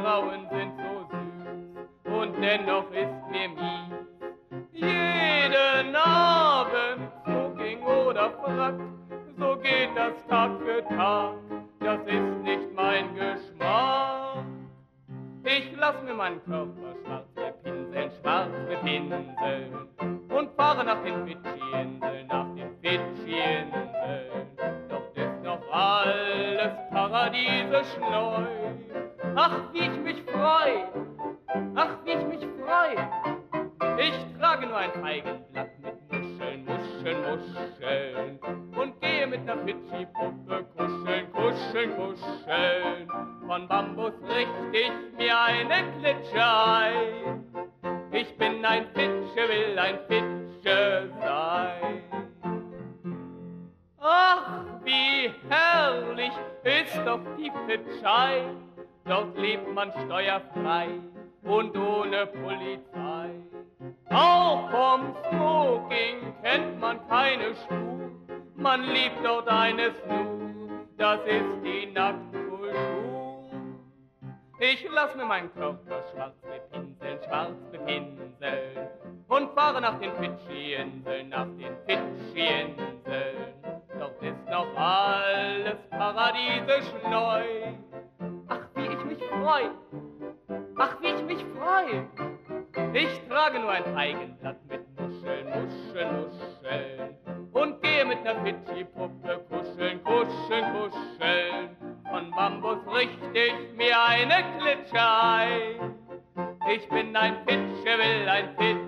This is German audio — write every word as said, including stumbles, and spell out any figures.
Frauen sind so süß und dennoch ist mir mies. Jeden Abend Smoking oder Frack, so geht das Tag für Tag, das ist nicht mein Geschmack. Ich lass mir meinen Körper schwarz bepinseln, schwarz bepinseln und fahre nach den Fidschi-Inseln, nach den Fidschi-Inseln. Dort ist noch alles paradiesisch neu. Ach, wie ich mich freu, ach, wie ich mich freu. Ich trage nur ein Feigenblatt mit Muscheln, Muscheln, Muscheln und gehe mit ner Fidschi-Puppe kuscheln, kuscheln, kuscheln. Von Bambus richt ich mir eine Klitsche ein. Ich bin ein Fitsche, will ein Fitsche sein. Ach, wie herrlich ist doch die Fitschei. Dort lebt man steuerfrei und ohne Polizei. Auch vom Smoking kennt man keine Spur. Man liebt dort eines nur, das ist die Nacktkultur. Ich lass mir meinen Körper schwarz bepinseln, schwarz bepinseln und fahre nach den Fidschi-Inseln, nach den Fidschi-Inseln. Dort ist noch alles paradiesisch neu. Ach, wie ich mich freu, ach, wie ich mich freu. Ich trage nur ein Feigenblatt mit Muscheln, Muscheln, Muscheln und gehe mit ner Fidschi-Puppe kuscheln, kuscheln, kuscheln. Von Bambus richt ich mir eine Klitsche ein. Ich bin ein Fitsche, will ein Fitsche